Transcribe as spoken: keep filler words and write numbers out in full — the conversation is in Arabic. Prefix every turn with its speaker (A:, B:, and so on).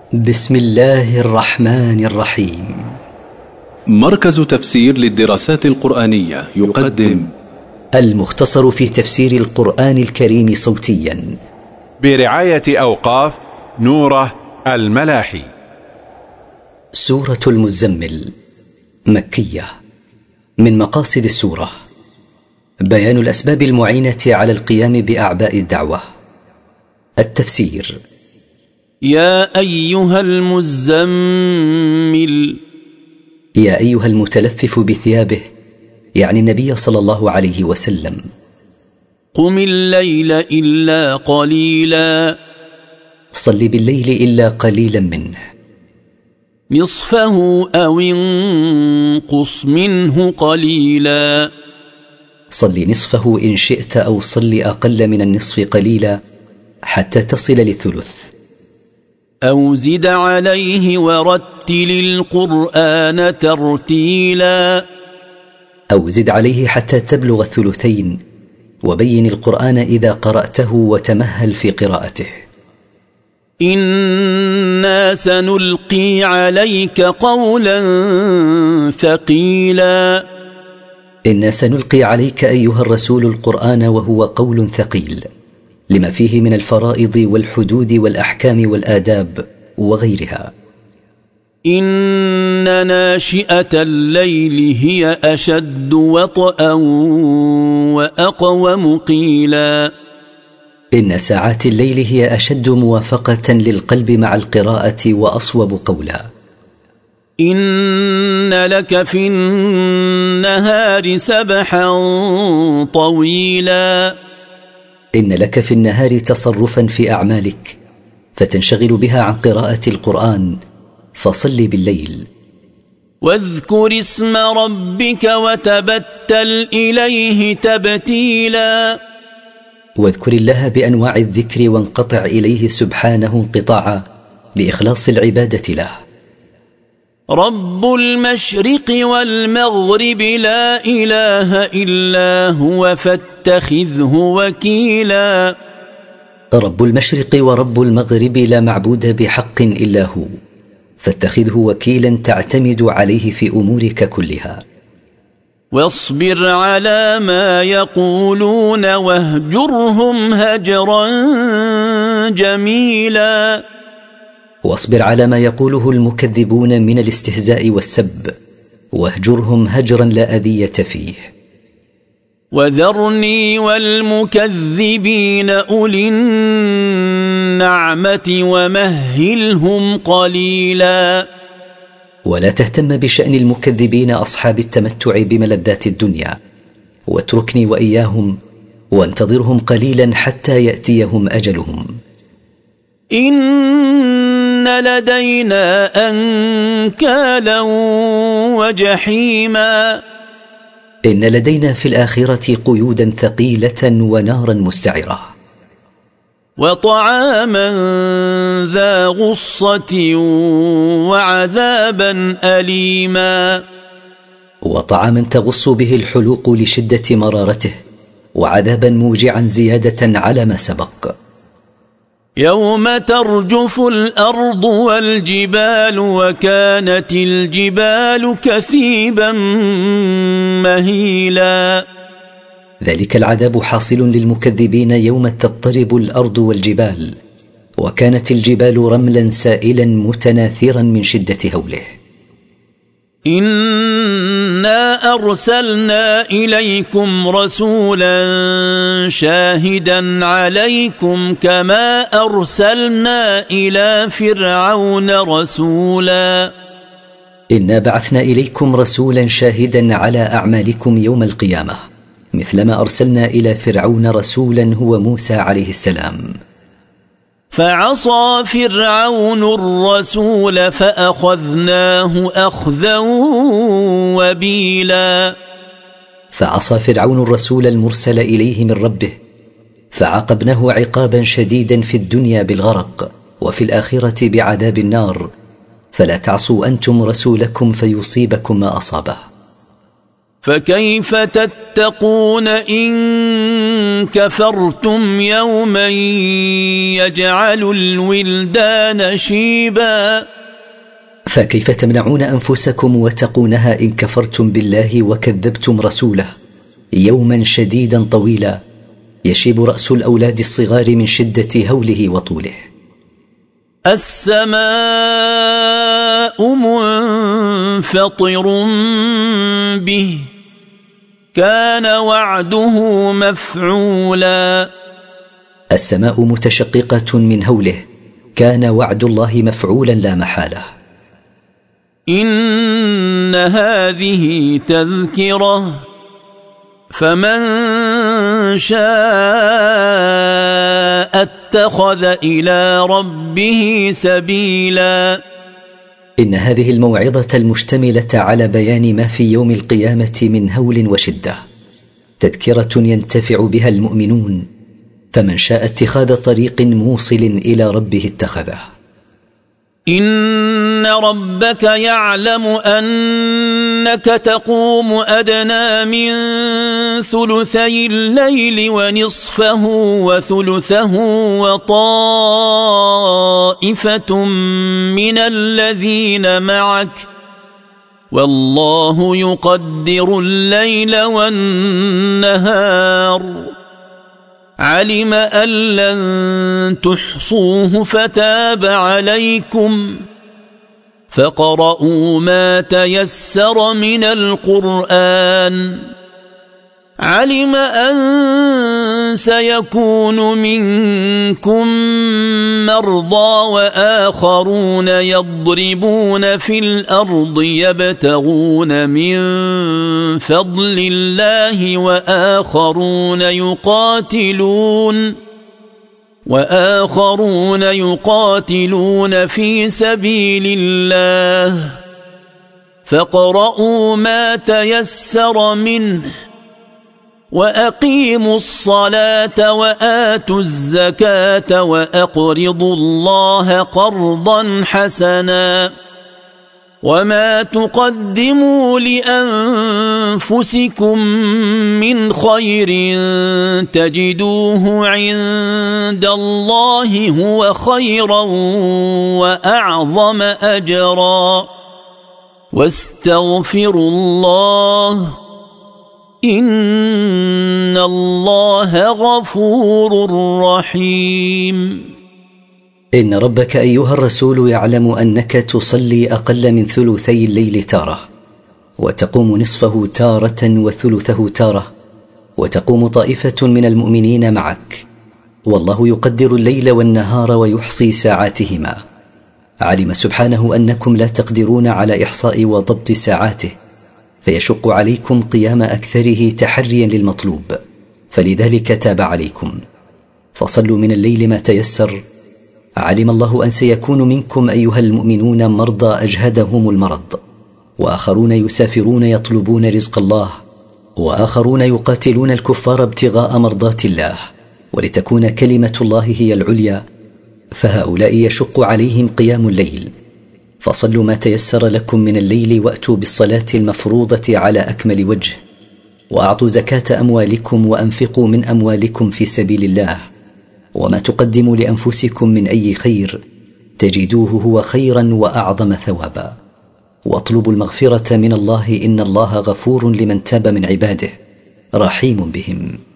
A: بسم الله الرحمن الرحيم.
B: مركز تفسير للدراسات القرآنية يقدم
A: المختصر في تفسير القرآن الكريم صوتيا
C: برعاية أوقاف نوره الملاحي.
A: سورة المزمل مكية. من مقاصد السورة بيان الأسباب المعينة على القيام بأعباء الدعوة. التفسير:
D: يا أيها المزمل،
A: يا أيها المتلفف بثيابه، يعني النبي صلى الله عليه وسلم.
D: قم الليل إلا قليلا،
A: صل بالليل إلا قليلا منه.
D: نصفه أو انقص منه قليلا،
A: صل نصفه إن شئت، أو صل أقل من النصف قليلا حتى تصل للثلث.
D: أو زد عليه ورتل القرآن ترتيلا،
A: أو زد عليه حتى تبلغ الثلثين، وبين القرآن إذا قرأته وتمهل في قراءته.
D: إنا سنلقي عليك قولا ثقيلا،
A: إنا سنلقي عليك أيها الرسول القرآن، وهو قول ثقيل لما فيه من الفرائض والحدود والأحكام والآداب وغيرها.
D: إن ناشئة الليل هي أشد وطئا وأقوم قيلا،
A: إن ساعات الليل هي أشد موافقة للقلب مع القراءة وأصوب قولا.
D: إن لك في النهار سبحا طويلا،
A: إن لك في النهار تصرفا في أعمالك فتنشغل بها عن قراءة القرآن، فصل بالليل.
D: واذكر اسم ربك وتبتل إليه تبتيلا،
A: واذكر الله بأنواع الذكر وانقطع إليه سبحانه انقطاعا بإخلاص العبادة له.
D: رب المشرق والمغرب لا إله إلا هو فاتخذه وكيلا،
A: رب المشرق ورب المغرب لا معبود بحق إلا هو، فاتخذه وكيلا تعتمد عليه في أمورك كلها.
D: واصبر على ما يقولون واهجرهم هجرا جميلا،
A: واصبر على ما يقوله المكذبون من الاستهزاء والسب، واهجرهم هجرا لا أذية فيه.
D: وذرني والمكذبين أولي النعمة ومهلهم قليلا،
A: ولا تهتم بشأن المكذبين أصحاب التمتع بملذات الدنيا، واتركني وإياهم وانتظرهم قليلا حتى يأتيهم أجلهم.
D: إن لدينا أنكالا وجحيما،
A: إن لدينا في الآخرة قيودا ثقيلة ونارا مستعرة.
D: وطعاما ذا غصة وعذابا أليما،
A: وطعاما تغص به الحلوق لشدة مرارته، وعذابا موجعا زيادة على ما سبق.
D: يوم ترجف الأرض والجبال وكانت الجبال كثيبا مهيلا،
A: ذلك العذاب حاصل للمكذبين يوم تضطرب الأرض والجبال، وكانت الجبال رملا سائلا متناثرا من شدة هوله.
D: إنا أرسلنا إليكم رسولا شاهدا عليكم كما أرسلنا إلى فرعون رسولا،
A: إنا بعثنا إليكم رسولا شاهدا على أعمالكم يوم القيامة، مثلما أرسلنا إلى فرعون رسولا هو موسى عليه السلام.
D: فعصى فرعون الرسول فأخذناه أخذا وبيلا،
A: فعصى فرعون الرسول المرسل إليه من ربه، فعاقبناه عقابا شديدا في الدنيا بالغرق، وفي الآخرة بعذاب النار، فلا تعصوا أنتم رسولكم فيصيبكم ما أصابه.
D: فكيف تتقون إن كفرتم يوما يجعل الولدان شيبا
A: فكيف تمنعون أنفسكم وتقونها إن كفرتم بالله وكذبتم رسوله يوما شديدا طويلا يشيب رأس الأولاد الصغار من شدة هوله وطوله.
D: السماء منفطر به كان وعده مفعولا.
A: السماء متشققة من هوله كان وعد الله مفعولا لا محالة.
D: إن هذه تذكرة فمن شاء اتخذ إلى ربه سبيلا.
A: إن هذه الموعظة المشتملة على بيان ما في يوم القيامة من هول وشدة تذكرة ينتفع بها المؤمنون، فمن شاء اتخاذ طريق موصل إلى ربه اتخذه.
D: إن ربك يعلم أنك تقوم أدنى من ثلثي الليل ونصفه وثلثه وطائفة من الذين معك والله يقدر الليل والنهار علم أن لن تحصوه فتاب عليكم فاقرؤوا ما تيسر من القرآن علم أن سيكون منكم مرضى وآخرون يضربون في الأرض يبتغون من فضل الله وآخرون يقاتلون وآخرون يقاتلون في سبيل الله فاقرؤوا ما تيسر منه وأقيموا الصلاة وآتوا الزكاة وأقرضوا الله قرضا حسنا وما تقدموا لأنفسكم من خير تجدوه عند الله هو خيرا وأعظم أجرا واستغفروا الله إن الله غفور رحيم.
A: إن ربك أيها الرسول يعلم أنك تصلي أقل من ثلثي الليل تارة وتقوم نصفه تارة وثلثه تارة وتقوم طائفة من المؤمنين معك، والله يقدر الليل والنهار ويحصي ساعاتهما. علم سبحانه أنكم لا تقدرون على إحصاء وضبط ساعاته فيشق عليكم قيام أكثره تحريا للمطلوب، فلذلك تاب عليكم. فصلوا من الليل ما تيسر. علم الله أن سيكون منكم أيها المؤمنون مرضى أجهدهم المرض، وآخرون يسافرون يطلبون رزق الله، وآخرون يقاتلون الكفار ابتغاء مرضات الله ولتكون كلمة الله هي العليا، فهؤلاء يشق عليهم قيام الليل. فصلوا ما تيسر لكم من الليل وأتوا بالصلاة المفروضة على أكمل وجه، وأعطوا زكاة أموالكم وأنفقوا من أموالكم في سبيل الله، وما تقدموا لأنفسكم من أي خير تجدوه هو خيرا وأعظم ثوابا، واطلبوا المغفرة من الله إن الله غفور لمن تاب من عباده رحيم بهم.